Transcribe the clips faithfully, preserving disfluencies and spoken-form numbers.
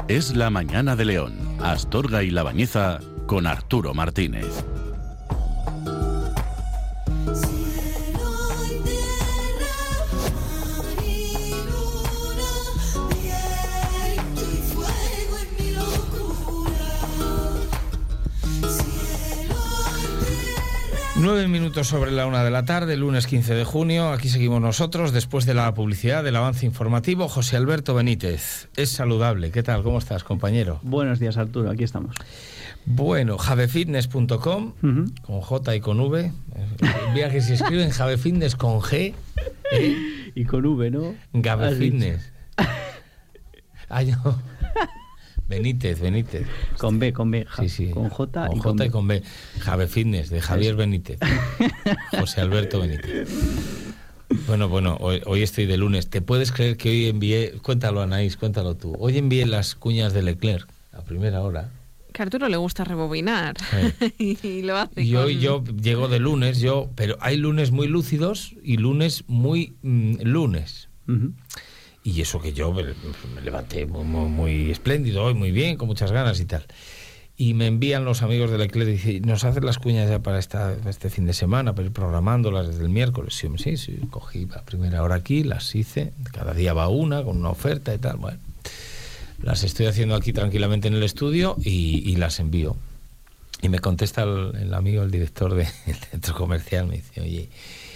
Es la mañana de León, Astorga y La Bañeza con Arturo Martínez. Nueve minutos sobre la una de la tarde, lunes quince de junio. Aquí seguimos nosotros, después de la publicidad, del avance informativo. José Alberto Benítez, es saludable. ¿Qué tal? ¿Cómo estás, compañero? Buenos días, Arturo. Aquí estamos. Bueno, javefitness punto com, uh-huh. con J y con V. Mira que se escriben javefitness con G. ¿eh? Y con V, ¿no? Javefitness. Ay, no. Benítez, Benítez. Con B, con B. Ja, sí, sí. Con J, con y, J con y con B. Javefitness, de Javier Eso. Benítez. José Alberto Benítez. Bueno, bueno, hoy, hoy estoy de lunes. ¿Te puedes creer que hoy envié... Cuéntalo, Anaís, cuéntalo tú. Hoy envié las cuñas de Leclerc a primera hora. Que a Arturo le gusta rebobinar. Sí. y lo hace Y con... hoy yo llego de lunes, yo... Pero hay lunes muy lúcidos y lunes muy mmm, lunes. Uh-huh. Y eso que yo me, me levanté muy, muy, muy espléndido hoy, muy bien, con muchas ganas y tal. Y me envían los amigos de Leclerc y dicen, ¿nos hacen las cuñas ya para esta, este fin de semana, para ir programándolas desde el miércoles? Sí, sí, sí, cogí a primera hora aquí, las hice, cada día va una, con una oferta y tal. Bueno, las estoy haciendo aquí tranquilamente en el estudio y, y las envío. Y me contesta el, el amigo, el director del centro comercial, me dice, oye,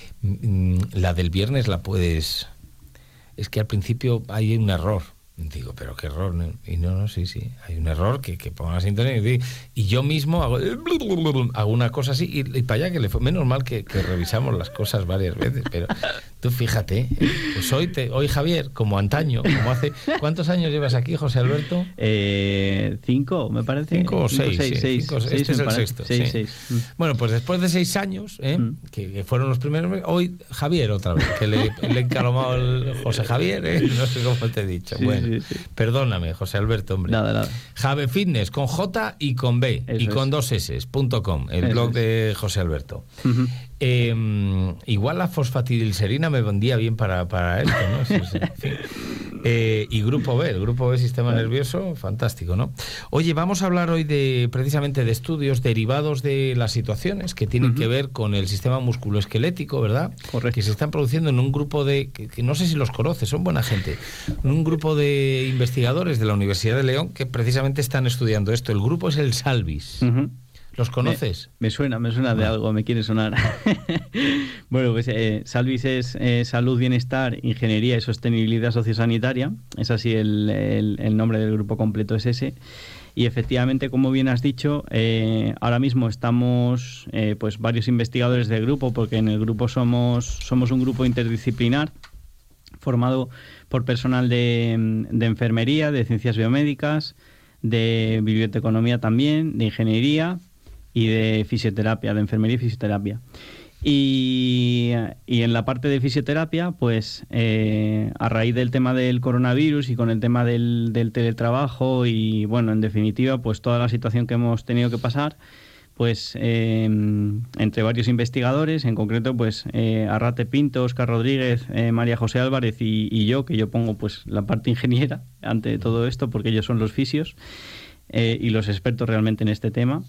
la del viernes la puedes... Es que al principio hay un error. Digo, ¿pero qué error? Y no, no, sí, sí. Hay un error que, que pongo la sintonía y, y yo mismo hago, hago una cosa así y, y para allá que le fue. Menos mal que, que revisamos las cosas varias veces, pero tú fíjate, ¿eh? Pues hoy, te, hoy Javier, como antaño, como hace... ¿Cuántos años llevas aquí, José Alberto? Eh, cinco, me parece. Cinco o seis. Cinco, seis, sí, seis, cinco, seis, este seis es el sexto. Seis, sí. seis. Bueno, pues después de seis años, ¿eh? mm. que, que fueron los primeros, hoy Javier otra vez, que le, le he encalomado el José Javier, ¿eh? No sé cómo te he dicho. Sí, bueno, sí, sí. Perdóname, José Alberto, hombre. Nada, nada. Javefitness con J y con B Eso y con es. dos S, punto com, el Eso blog es. de José Alberto. Uh-huh. Eh, igual la fosfatidilserina me vendía bien para, para esto, ¿no? Sí, sí, en fin. eh, y Grupo B, el Grupo B Sistema claro. Nervioso, fantástico, ¿no? Oye, vamos a hablar hoy de precisamente de estudios derivados de las situaciones que tienen uh-huh. que ver con el sistema musculoesquelético, ¿verdad? Correcto. Que se están produciendo en un grupo de, que, que no sé si los conoces, son buena gente, un grupo de investigadores de la Universidad de León que precisamente están estudiando esto. El grupo es el Salvis. Uh-huh. ¿Los conoces? Me, me suena, me suena de ah. algo, me quiere sonar. Bueno, pues eh, Salvis es eh, Salud, Bienestar, Ingeniería y Sostenibilidad Sociosanitaria. Es así el, el, el nombre del grupo completo, es ese. Y efectivamente, como bien has dicho, eh, ahora mismo estamos eh, pues varios investigadores del grupo, porque en el grupo somos, somos un grupo interdisciplinar formado por personal de, de enfermería, de ciencias biomédicas, de biblioteconomía también, de ingeniería y de fisioterapia, de enfermería y fisioterapia. Y, y en la parte de fisioterapia, pues eh, a raíz del tema del coronavirus y con el tema del, del teletrabajo y, bueno, en definitiva, pues toda la situación que hemos tenido que pasar, pues eh, entre varios investigadores, en concreto, pues eh, Arrate Pinto, Óscar Rodríguez, eh, María José Álvarez y, y yo, que yo pongo pues la parte ingeniera ante todo esto, porque ellos son los fisios eh, y los expertos realmente en este tema.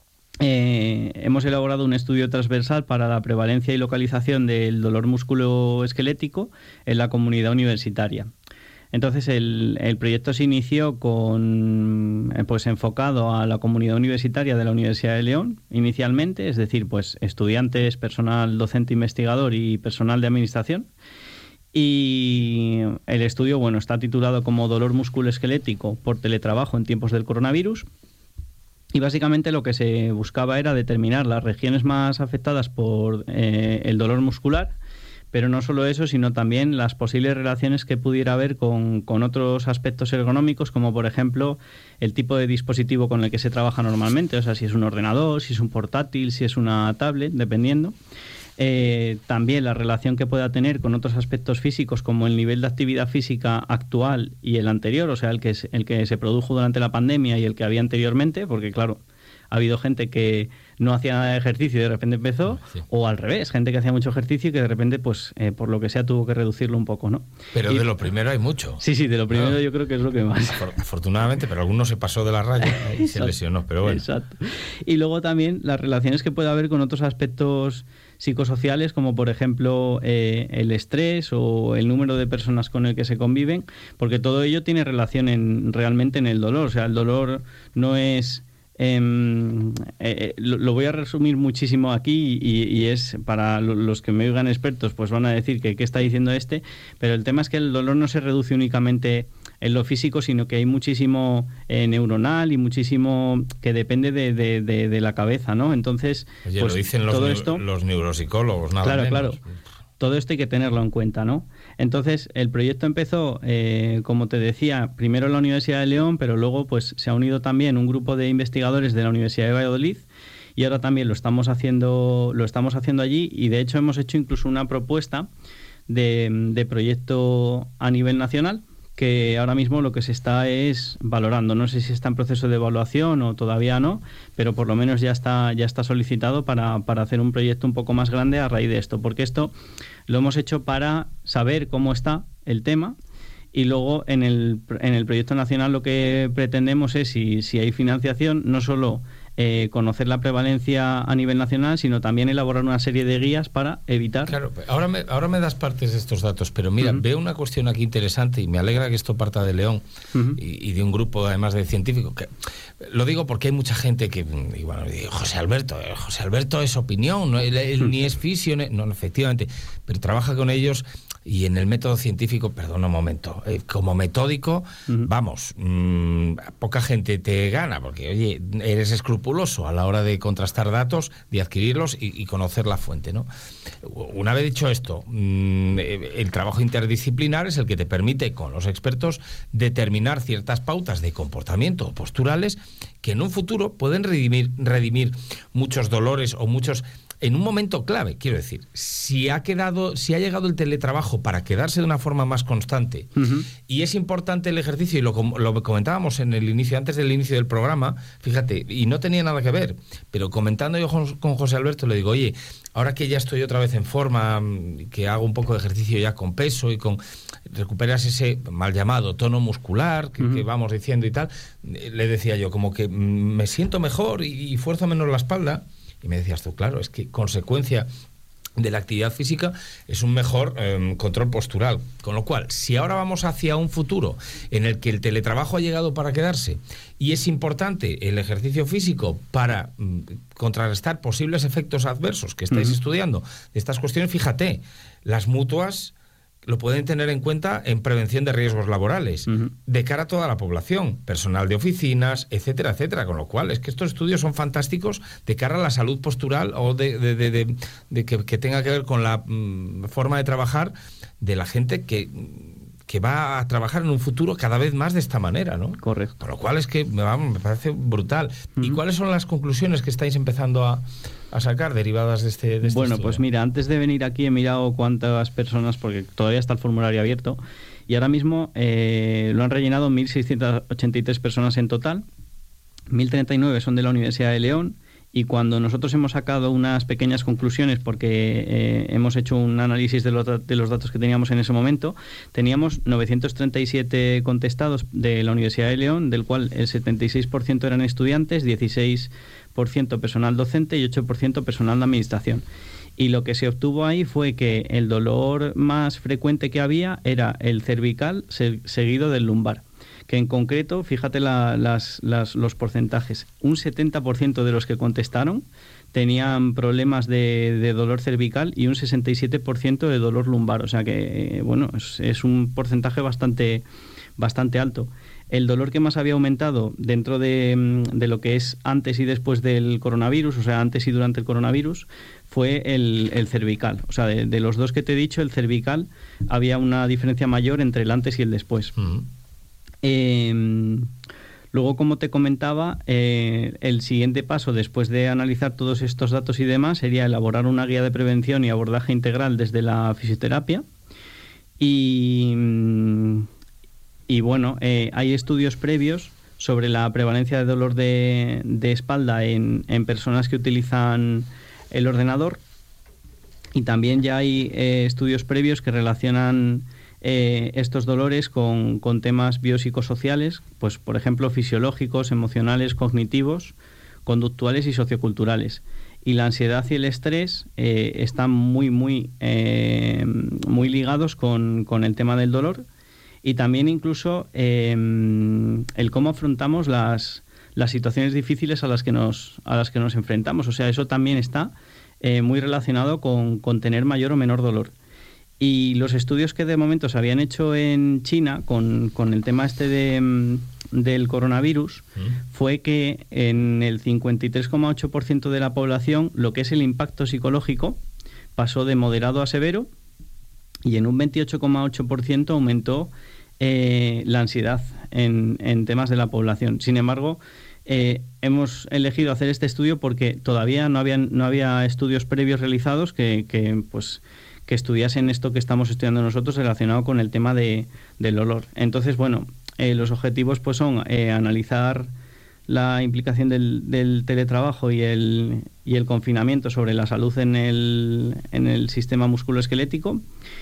Eh, hemos elaborado un estudio transversal para la prevalencia y localización del dolor musculoesquelético en la comunidad universitaria. Entonces el, el proyecto se inició con pues enfocado a la comunidad universitaria de la Universidad de León inicialmente, es decir, pues estudiantes, personal docente investigador y personal de administración. Y el estudio, bueno, está titulado como Dolor musculoesquelético por teletrabajo en tiempos del coronavirus. Y básicamente lo que se buscaba era determinar las regiones más afectadas por eh, el dolor muscular, pero no solo eso, sino también las posibles relaciones que pudiera haber con, con otros aspectos ergonómicos, como por ejemplo el tipo de dispositivo con el que se trabaja normalmente, o sea, si es un ordenador, si es un portátil, si es una tablet, dependiendo. Eh, también la relación que pueda tener con otros aspectos físicos, como el nivel de actividad física actual y el anterior, o sea, el que, el que se produjo durante la pandemia y el que había anteriormente, porque claro, Ha habido gente que no hacía nada de ejercicio y de repente empezó, sí. o al revés, gente que hacía mucho ejercicio y que de repente, pues eh, por lo que sea, tuvo que reducirlo un poco, ¿no? Pero y, de lo primero hay mucho. Sí, sí, de lo primero claro. yo creo que es lo que más. Afortunadamente, pero alguno se pasó de la raya y se lesionó, pero bueno. Exacto. Y luego también las relaciones que puede haber con otros aspectos psicosociales, como por ejemplo eh, el estrés o el número de personas con el que se conviven, porque todo ello tiene relación en, realmente en el dolor. O sea, el dolor no es... Eh, eh, lo, lo voy a resumir muchísimo aquí y, y es para los que me oigan expertos, pues van a decir que qué está diciendo este, pero el tema es que el dolor no se reduce únicamente en lo físico, sino que hay muchísimo eh, neuronal y muchísimo que depende de, de, de, de la cabeza, ¿no? Entonces, oye, pues, lo dicen los, todo neu esto, los neuropsicólogos, nada claro, menos. Claro, todo esto hay que tenerlo en cuenta, ¿no? Entonces, el proyecto empezó, eh, como te decía, primero en la Universidad de León, pero luego pues se ha unido también un grupo de investigadores de la Universidad de Valladolid y ahora también lo estamos haciendo, lo estamos haciendo allí y de hecho hemos hecho incluso una propuesta de, de proyecto a nivel nacional que ahora mismo lo que se está es valorando. No sé si está en proceso de evaluación o todavía no, pero por lo menos ya está, ya está solicitado para, para hacer un proyecto un poco más grande a raíz de esto, porque esto lo hemos hecho para saber cómo está el tema y luego en el, en el proyecto nacional lo que pretendemos es, si, si hay financiación, no solo eh, conocer la prevalencia a nivel nacional, sino también elaborar una serie de guías para evitar... Claro, ahora me, ahora me das partes de estos datos, pero mira, uh-huh. veo una cuestión aquí interesante y me alegra que esto parta de León uh-huh. y, y de un grupo además de científicos. Que, lo digo porque hay mucha gente que, y bueno, digo, José Alberto, José Alberto es opinión, no, él, él uh-huh. ni es fisio, no, efectivamente, pero trabaja con ellos y en el método científico, perdona un momento, eh, como metódico, uh-huh. vamos, mmm, poca gente te gana, porque oye, eres escrupuloso a la hora de contrastar datos, de adquirirlos y, y conocer la fuente, ¿no? Una vez dicho esto, mmm, el trabajo interdisciplinar es el que te permite, con los expertos, determinar ciertas pautas de comportamiento posturales que en un futuro pueden redimir, redimir muchos dolores o muchos... En un momento clave, quiero decir, si ha quedado, si ha llegado el teletrabajo para quedarse de una forma más constante uh-huh. y es importante el ejercicio, y lo, lo comentábamos en el inicio, antes del inicio del programa, fíjate, y no tenía nada que ver, pero comentando yo con, con José Alberto, le digo, oye, ahora que ya estoy otra vez en forma, que hago un poco de ejercicio ya con peso y con recuperas ese mal llamado tono muscular que, uh-huh. que vamos diciendo y tal, le decía yo, como que me siento mejor y, y fuerzo menos la espalda. Y me decías tú, claro, es que consecuencia de la actividad física es un mejor eh, control postural. Con lo cual, si ahora vamos hacia un futuro en el que el teletrabajo ha llegado para quedarse y es importante el ejercicio físico para mm, contrarrestar posibles efectos adversos que estáis uh-huh. estudiando de estas cuestiones, fíjate, las mutuas lo pueden tener en cuenta en prevención de riesgos laborales, uh-huh. de cara a toda la población, personal de oficinas, etcétera, etcétera. Con lo cual, es que estos estudios son fantásticos de cara a la salud postural o de, de, de, de, de que, que tenga que ver con la mm, forma de trabajar de la gente que, que va a trabajar en un futuro cada vez más de esta manera, ¿no? Correcto. Con lo cual es que me, va, me parece brutal. Uh-huh. ¿Y cuáles son las conclusiones que estáis empezando a... a sacar derivadas de este, de este Bueno, estudio? Pues mira, antes de venir aquí he mirado cuántas personas, porque todavía está el formulario abierto, y ahora mismo eh, lo han rellenado mil seiscientas ochenta y tres personas en total, mil treinta y nueve son de la Universidad de León, y cuando nosotros hemos sacado unas pequeñas conclusiones, porque eh, hemos hecho un análisis de los, de los datos que teníamos en ese momento, teníamos novecientos treinta y siete contestados de la Universidad de León, del cual el setenta y seis por ciento eran estudiantes, dieciséis por ciento personal docente y ocho por ciento personal de administración. Y lo que se obtuvo ahí fue que el dolor más frecuente que había era el cervical se, seguido del lumbar, que en concreto, fíjate la, las, las, los porcentajes, un setenta por ciento de los que contestaron tenían problemas de, de dolor cervical y un sesenta y siete por ciento de dolor lumbar, o sea que, bueno, es, es un porcentaje bastante, bastante alto. El dolor que más había aumentado dentro de, de lo que es antes y después del coronavirus, o sea, antes y durante el coronavirus, fue el, el cervical. O sea, de, de los dos que te he dicho, el cervical había una diferencia mayor entre el antes y el después. Uh-huh. Eh, luego, como te comentaba, eh, el siguiente paso, después de analizar todos estos datos y demás, sería elaborar una guía de prevención y abordaje integral desde la fisioterapia. Y... Y bueno, eh, hay estudios previos sobre la prevalencia de dolor de, de espalda en, en personas que utilizan el ordenador, y también ya hay eh, estudios previos que relacionan eh, estos dolores con, con temas biopsicosociales, pues por ejemplo fisiológicos, emocionales, cognitivos, conductuales y socioculturales. Y la ansiedad y el estrés eh, están muy, muy, eh, muy ligados con, con el tema del dolor, y también incluso eh, el cómo afrontamos las, las situaciones difíciles a las que nos, a las que nos enfrentamos. O sea, eso también está eh, muy relacionado con, con tener mayor o menor dolor. Y los estudios que de momento se habían hecho en China con, con el tema este de... del coronavirus, ¿Mm? fue que en el cincuenta y tres coma ocho por ciento de la población lo que es el impacto psicológico pasó de moderado a severo, y en un veintiocho coma ocho por ciento aumentó eh, la ansiedad en, en temas de la población. Sin embargo, eh, hemos elegido hacer este estudio porque todavía no habían, no había estudios previos realizados que, que pues que estudiasen esto que estamos estudiando nosotros relacionado con el tema de, del dolor. Entonces, bueno, Eh, los objetivos pues son eh, analizar la implicación del, del teletrabajo y el, y el confinamiento sobre la salud en el, en el sistema musculoesquelético,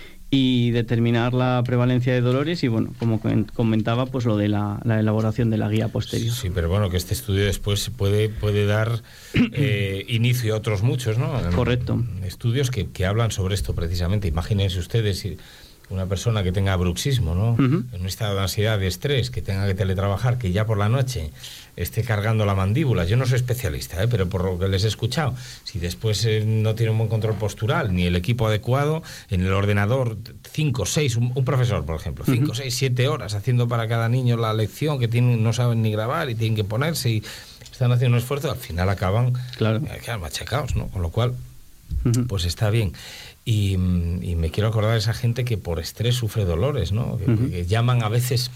y determinar la prevalencia de dolores, y bueno, como comentaba, pues lo de la, la elaboración de la guía posterior. Sí, pero bueno, que este estudio después puede, puede dar eh, inicio a otros muchos, ¿no? Correcto. Estudios que, que hablan sobre esto precisamente. Imagínense ustedes si una persona que tenga bruxismo, ¿no? Uh-huh. En un estado de ansiedad, de estrés, que tenga que teletrabajar, que ya por la noche esté cargando la mandíbula. Yo no soy especialista, ¿eh? Pero por lo que les he escuchado, si después eh, no tiene un buen control postural ni el equipo adecuado, en el ordenador cinco, seis, un, un profesor, por ejemplo, cinco, seis, siete horas haciendo para cada niño la lección, que tienen, no saben ni grabar y tienen que ponerse y están haciendo un esfuerzo, al final acaban, claro, eh, quedan machacados, ¿no? Con lo cual, uh-huh. pues está bien. Y, y me quiero acordar de esa gente que por estrés sufre dolores, ¿no? Que, uh-huh. que llaman a veces,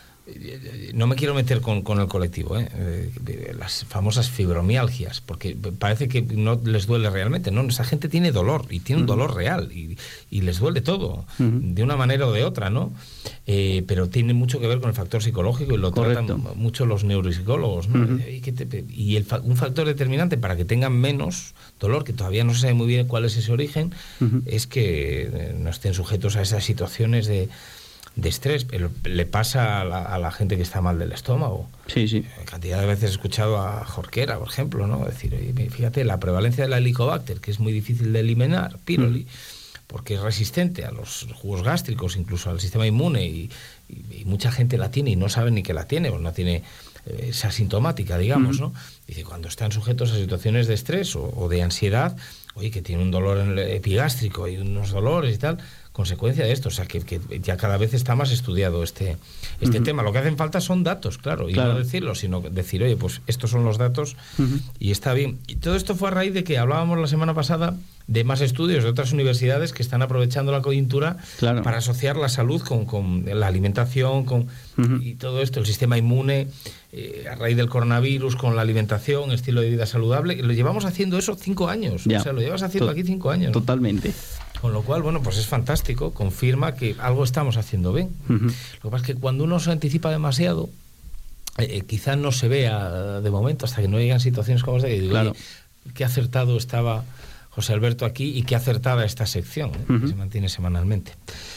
no me quiero meter con, con el colectivo, ¿eh? Eh, las famosas fibromialgias, porque parece que no les duele realmente, ¿no? Esa gente tiene dolor, y tiene un uh-huh. dolor real, y, y les duele todo, uh-huh. de una manera o de otra, ¿no? Eh, pero tiene mucho que ver con el factor psicológico, y lo Correcto. Tratan mucho los neuropsicólogos, ¿no? Uh-huh. Y, que te, y el, un factor determinante para que tengan menos dolor, que todavía no se sabe muy bien cuál es ese origen, uh-huh. es que no estén sujetos a esas situaciones de, de estrés. Pero le pasa a la, a la gente que está mal del estómago. Sí, sí. Cantidad de veces he escuchado a Jorquera, por ejemplo, ¿no? Decir, oye, fíjate, la prevalencia de la Helicobacter, que es muy difícil de eliminar, pylori, uh-huh. porque es resistente a los jugos gástricos, incluso al sistema inmune, y, y, y mucha gente la tiene y no sabe ni que la tiene, o no tiene esa asintomática, digamos, uh-huh. ¿no? Dice, cuando están sujetos a situaciones de estrés o, o de ansiedad, oye, que tiene un dolor en el epigástrico y unos dolores y tal, consecuencia de esto. O sea, que, que ya cada vez está más estudiado este, este uh-huh. tema. Lo que hacen falta son datos, claro, y claro. no decirlo, sino decir, oye, pues estos son los datos uh-huh. y está bien. Y todo esto fue a raíz de que hablábamos la semana pasada de más estudios de otras universidades que están aprovechando la coyuntura claro. para asociar la salud con, con la alimentación, con uh-huh. y todo esto, el sistema inmune, eh, a raíz del coronavirus, con la alimentación, estilo de vida saludable. Lo llevamos haciendo eso cinco años. Ya. O sea, lo llevas haciendo to- aquí cinco años. Totalmente. ¿No? Con lo cual, bueno, pues es fantástico, confirma que algo estamos haciendo bien. Uh-huh. Lo que pasa es que cuando uno se anticipa demasiado, eh, quizás no se vea de momento hasta que no llegan situaciones como esta, que digo, claro. qué acertado estaba José Alberto aquí y qué acertada esta sección, ¿eh? Uh-huh. que se mantiene semanalmente.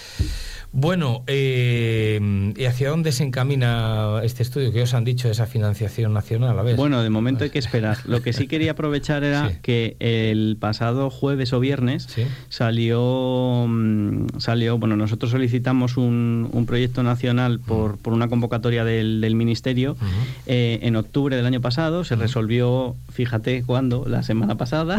Bueno, eh, ¿y hacia dónde se encamina este estudio? ¿Qué os han dicho de esa financiación nacional? A ver. Bueno, de momento hay que esperar. Lo que sí quería aprovechar era sí. que el pasado jueves o viernes ¿Sí? salió, salió, bueno, nosotros solicitamos un, un proyecto nacional por, uh-huh. por una convocatoria del, del Ministerio uh-huh. eh, en octubre del año pasado. Se uh-huh. resolvió, fíjate cuándo, la semana pasada.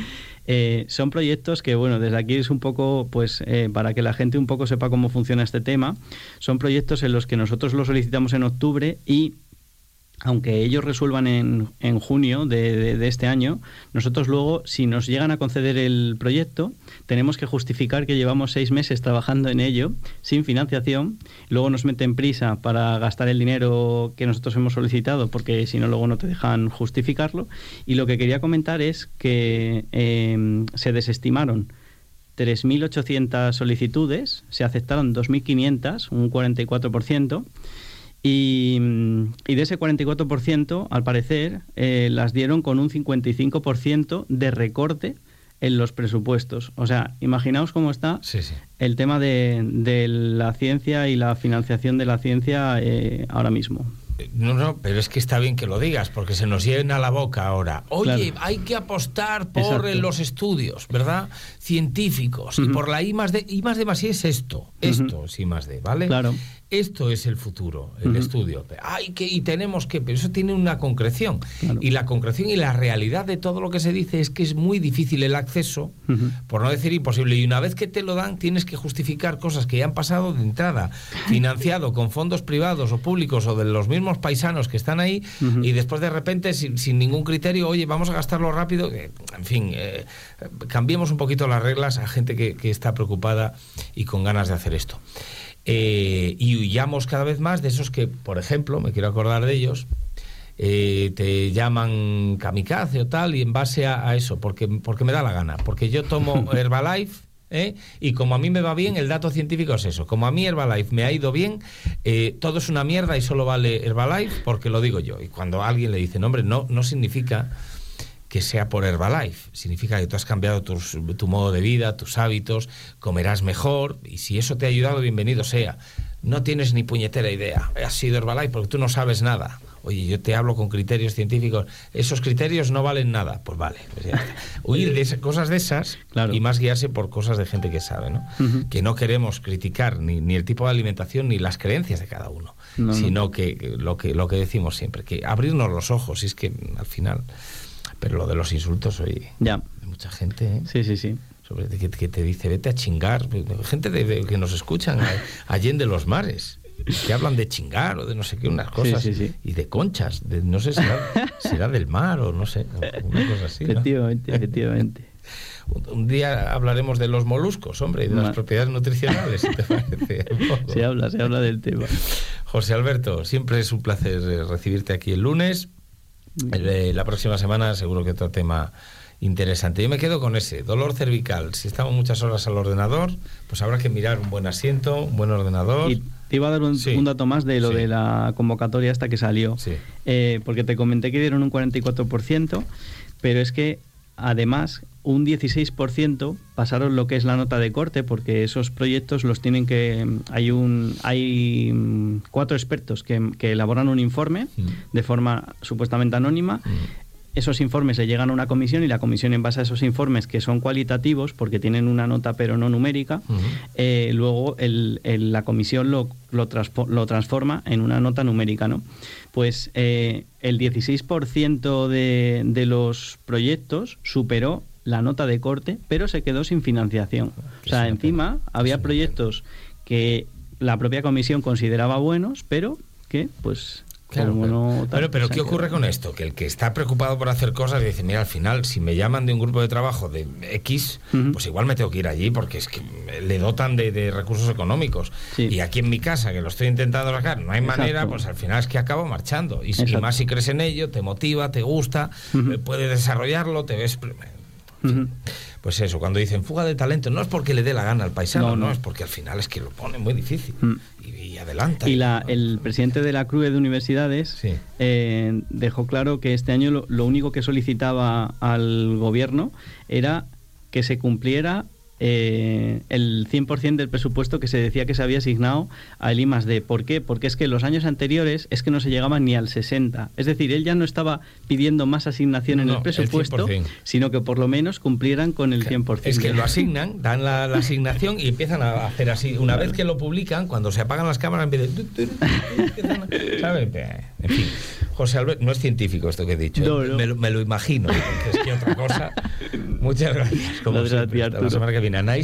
Eh, son proyectos que, bueno, desde aquí es un poco, pues, eh, para que la gente un poco sepa cómo funciona este tema. Son proyectos en los que nosotros los solicitamos en octubre y, aunque ellos resuelvan en, en junio de, de, de este año, nosotros luego, si nos llegan a conceder el proyecto, tenemos que justificar que llevamos seis meses trabajando en ello, sin financiación. Luego nos meten prisa para gastar el dinero que nosotros hemos solicitado, porque si no, luego no te dejan justificarlo. Y lo que quería comentar es que eh, se desestimaron tres mil ochocientas solicitudes, se aceptaron dos mil quinientas, un cuarenta y cuatro por ciento, y, y de ese cuarenta y cuatro por ciento, al parecer, eh, las dieron con un cincuenta y cinco por ciento de recorte en los presupuestos. O sea, imaginaos cómo está sí, sí. el tema de, de la ciencia y la financiación de la ciencia eh, ahora mismo. No, no, pero es que está bien que lo digas, porque se nos llena la boca ahora. Oye, claro. hay que apostar por eh, los estudios, ¿verdad? Científicos, uh-huh. y por la I más D. I más D más I es esto, esto uh-huh. es I más D, ¿vale? Claro. Esto es el futuro, el uh-huh. estudio. Ay, que, y tenemos que... Pero eso tiene una concreción. Claro. Y la concreción y la realidad de todo lo que se dice es que es muy difícil el acceso, uh-huh. por no decir imposible. Y una vez que te lo dan, tienes que justificar cosas que ya han pasado de entrada, financiado con fondos privados o públicos o de los mismos paisanos que están ahí, uh-huh. y después de repente, sin, sin ningún criterio, oye, vamos a gastarlo rápido. Eh, en fin, eh, cambiemos un poquito las reglas a gente que, que está preocupada y con ganas de hacer esto. Eh, y huyamos cada vez más de esos que, por ejemplo, me quiero acordar de ellos, eh, te llaman kamikaze o tal, y en base a, a eso, porque, porque me da la gana, porque yo tomo Herbalife, ¿eh? y como a mí me va bien, el dato científico es eso, como a mí Herbalife me ha ido bien, eh, todo es una mierda y solo vale Herbalife porque lo digo yo. Y cuando alguien le dice, no, hombre, no, no significa que sea por Herbalife, significa que tú has cambiado tus, tu modo de vida, tus hábitos, comerás mejor, y si eso te ha ayudado, bienvenido sea. No tienes ni puñetera idea, has sido Herbalife porque tú no sabes nada. Oye, yo te hablo con criterios científicos, esos criterios no valen nada, pues vale, pues ya está. Huir de esas, cosas de esas, claro. y más guiarse por cosas de gente que sabe, ¿no? Uh-huh. Que no queremos criticar ni, ni el tipo de alimentación ni las creencias de cada uno, no, sino no. Que, que, lo que lo que decimos siempre, que abrirnos los ojos, y es que al final... Pero lo de los insultos, oye, ya. de mucha gente, ¿eh? Sí, sí, sí. Sobre que, que te dice, vete a chingar. Gente de, de, que nos escuchan allende los mares, que hablan de chingar o de no sé qué, unas cosas. Sí, sí, sí. Y de conchas, de, no sé si será, será del mar o no sé, una cosa así, ¿no? Efectivamente, efectivamente. Un, un día hablaremos de los moluscos, hombre, y de Ma. las propiedades nutricionales, si te parece. Se habla, se habla del tema. José Alberto, siempre es un placer recibirte aquí el lunes. La próxima semana seguro que otro tema interesante. Yo me quedo con ese, dolor cervical. Si estamos muchas horas al ordenador, pues habrá que mirar un buen asiento, un buen ordenador. Y te iba a dar un, sí. un dato más de lo sí. de la convocatoria esta que salió, sí. eh, porque te comenté que dieron un cuarenta y cuatro por ciento, pero es que además un dieciséis por ciento pasaron lo que es la nota de corte, porque esos proyectos los tienen que... Hay un hay cuatro expertos que, que elaboran un informe mm. de forma supuestamente anónima. Mm. Esos informes se llegan a una comisión, y la comisión, en base a esos informes, que son cualitativos porque tienen una nota pero no numérica, uh-huh. eh, luego el, el, la comisión lo, lo, transpo, lo transforma en una nota numérica, ¿no? Pues eh, el dieciséis por ciento de, de los proyectos superó la nota de corte, pero se quedó sin financiación. O sea, encima había proyectos que la propia comisión consideraba buenos, pero que, pues... Claro, pero, no, pero, pero ¿qué ocurre con esto? Que el que está preocupado por hacer cosas dice, mira, al final, si me llaman de un grupo de trabajo de X, uh-huh. pues igual me tengo que ir allí, porque es que le dotan de, de recursos económicos. Sí. Y aquí en mi casa, que lo estoy intentando sacar, no hay Exacto. manera, pues al final es que acabo marchando. Y, y más si crees en ello, te motiva, te gusta, uh-huh. puedes desarrollarlo, te ves... Uh-huh. Pues eso, cuando dicen fuga de talento, no es porque le dé la gana al paisano, no, no. no es porque al final es que lo pone muy difícil. Uh-huh. y, y adelanta. Y la, el presidente de la C R U E de Universidades sí. eh, dejó claro que este año lo, lo único que solicitaba al gobierno era que se cumpliera eh, el cien por ciento del presupuesto que se decía que se había asignado al I más D. ¿Por qué? Porque es que los años anteriores es que no se llegaba ni al sesenta. Es decir, él ya no estaba pidiendo más asignación en no, el presupuesto, el sino que por lo menos cumplieran con el cien por ciento. Es que lo asignan, dan la, la asignación y empiezan a hacer así. Una vez que lo publican, cuando se apagan las cámaras, empiezan... ¿Sabes? En fin, José Alberto, no es científico esto que he dicho, no, ¿eh? no. Me, lo, me lo imagino, porque es que otra cosa... Muchas gracias. Como gracias, siempre. Hasta la semana que viene. Anaís